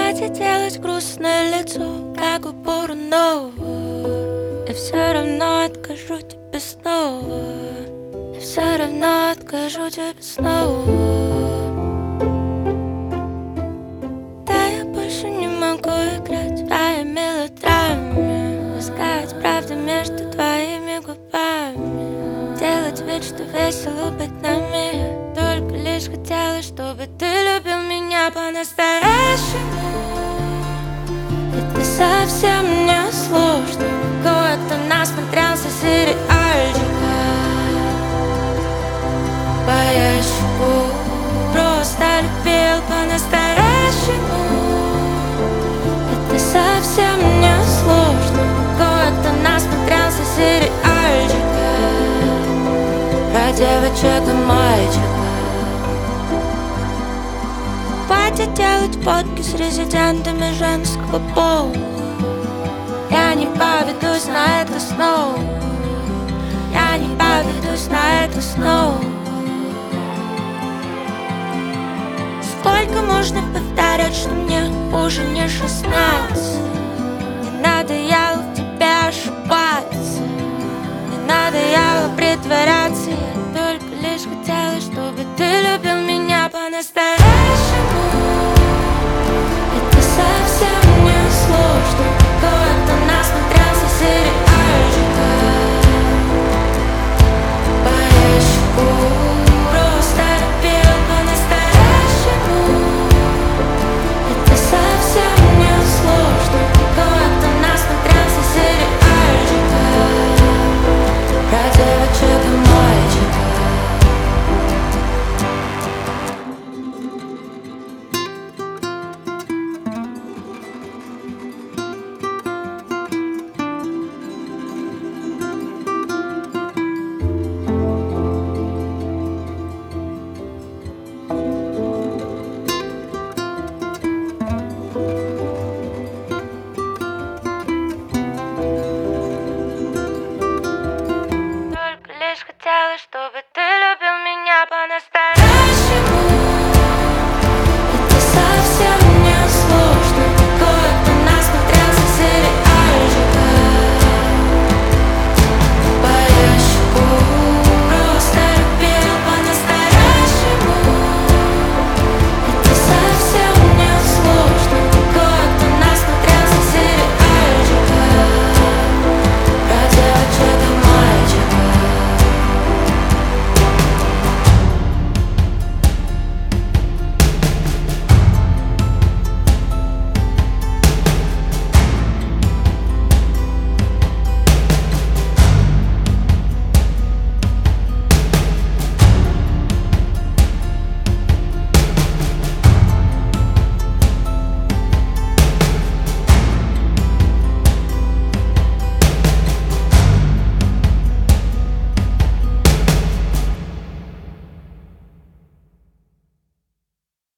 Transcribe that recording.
Хватит делать грустное лицо, как у Бурунова. Я все равно откажу тебе снова. Я все равно откажу тебе снова. Да, я больше не могу играть в твоей мелодраме, искать правду между твоими губами, делать вид, что весело быть нами. Я только лишь хотела, чтобы ты любил меня по-настоящему. Это совсем не сложно. Кое-кто насмотрелся сериальчика по ящику, просто любил по-настоящему. Это совсем не сложно. Кое-кто насмотрелся сериальчика про девочек и мальчиков. Хватит делать фотки с резидентами женского пола. Я не поведусь на это снова. Я не поведусь на это снова. Сколько можно повторять, что мне уже не 16? Не надоело в тебе ошибаться, не надоело притворяться. Я только лишь хотела, чтобы ты любил меня по-настоящему.